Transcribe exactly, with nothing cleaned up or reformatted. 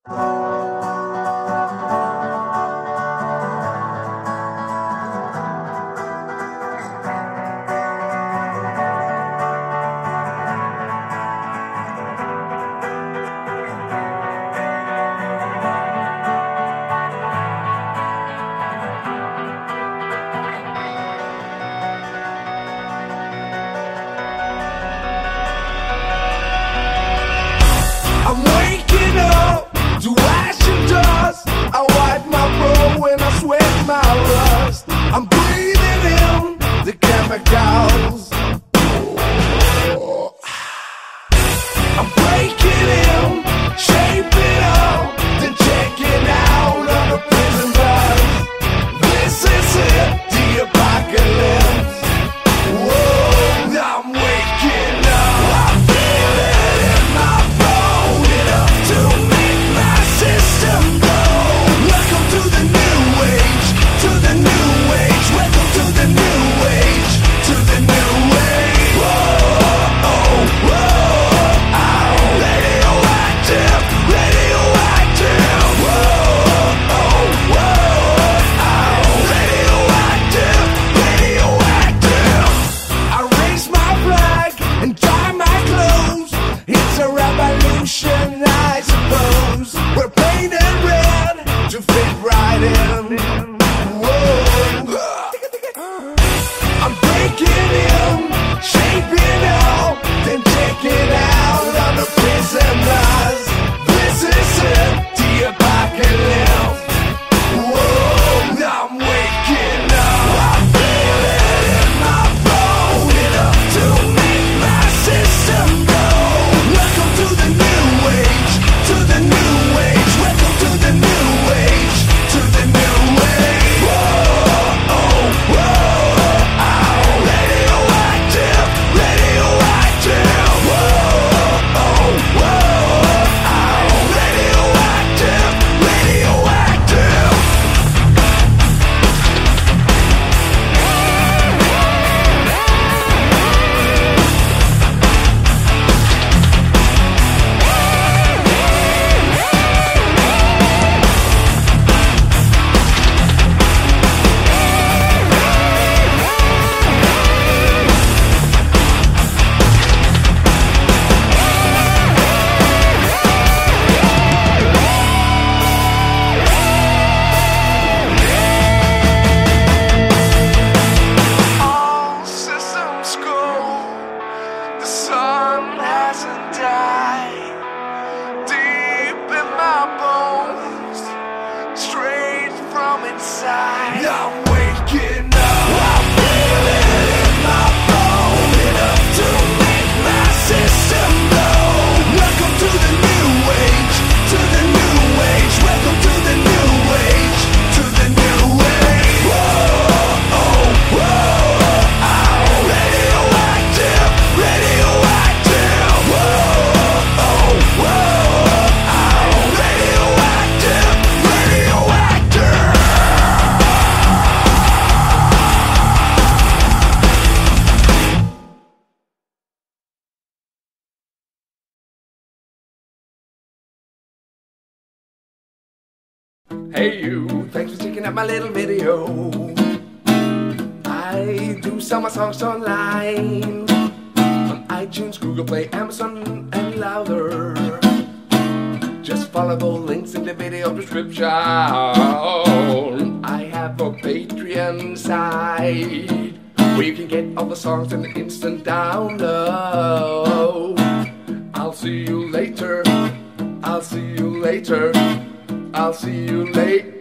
I'm waking up to ash and dust. I wipe my brow when I sweat my rust. I'm breathing in the chemicals. I'm breaking in, shaping up, then checking out on the prison bus. This is it, the apocalypse. Whoa, I'm waking up. I feel it in my bones enough to make my system go. Welcome to the new age, to the new age. Welcome to the new age, to the new age. Whoa, oh, whoa, oh, radioactive, radioactive. Whoa, oh, whoa, oh, radioactive, radioactive. I raise my flag and dye my clothes. It's a revolution, I suppose. We're painted red to fit right in. Whoa. I'm breaking in, shaping out, then checking out on the prison bus. This is it, the apocalypse. Whoa, I'm waking up. I feel it in my bone enough to make my system go. Welcome to the new age, to the new age. Welcome to the new age, to the new age. Whoa, oh, whoa, oh, radioactive, radioactive. Whoa, oh, whoa, oh, radioactive, radioactive. All systems go. The sun hasn't died. Deep in my bones, straight from inside. I'm waking up. I feel it in my bone enough to make my system go. Welcome to the new age, to the new age. Welcome to the new age, to the new age. Whoa, oh, whoa, oh, radioactive, radioactive. Whoa, oh, whoa, oh, radioactive, radioactive. Hey you, thanks for checking out my little video. I do sell my songs online on iTunes, Google Play, Amazon, and louder. Just follow the links in the video description. I have a Patreon site where you can get all the songs in the instant download. I'll see you later. I'll see you later. I'll see you later.